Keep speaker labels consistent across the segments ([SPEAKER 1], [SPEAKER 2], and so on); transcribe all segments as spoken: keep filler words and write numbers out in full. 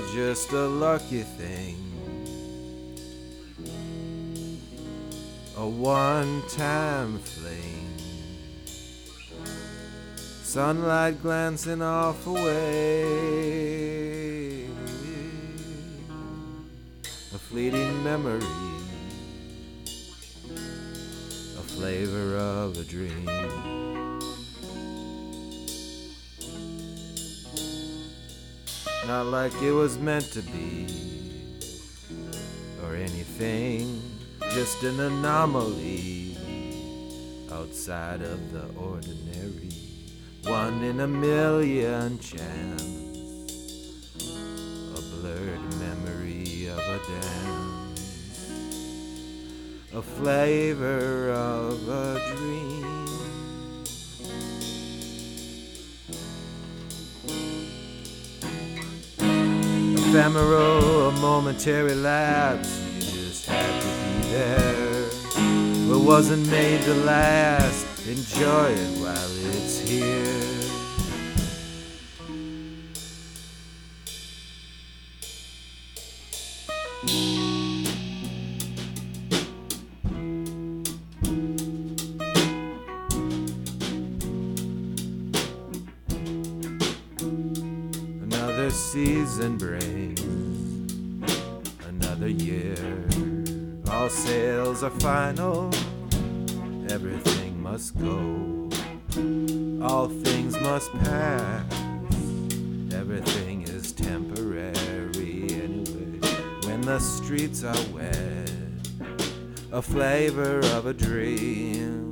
[SPEAKER 1] just a lucky thing, a one-time fling, sunlight glancing off away, a fleeting memory, a flavor of a dream. Not like it was meant to be, or anything, just an anomaly outside of the ordinary, one in a million chance, a blurred memory of a dance, a flavor of a dream. Ephemeral, a momentary lapse, you just had to be there. What wasn't made to last, enjoy it while it's here. Another season brings another year. All sales are final, everything must go. All things must pass, everything is temporary anyway. When the streets are wet, a flavor of a dream.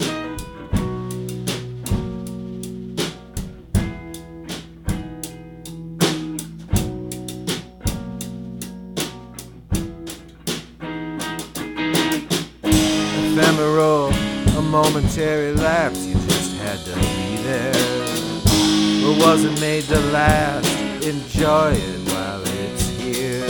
[SPEAKER 1] Ephemeral, a momentary lapse, you just had to be there. What wasn't made to last, enjoy it while it's here.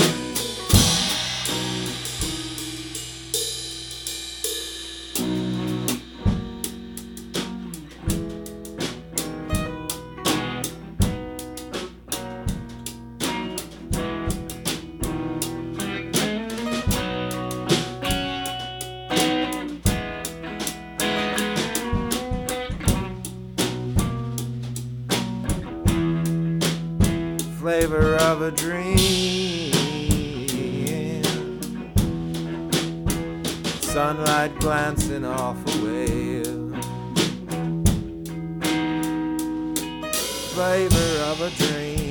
[SPEAKER 1] Flavor of a dream, sunlight glancing off away, flavor of a dream.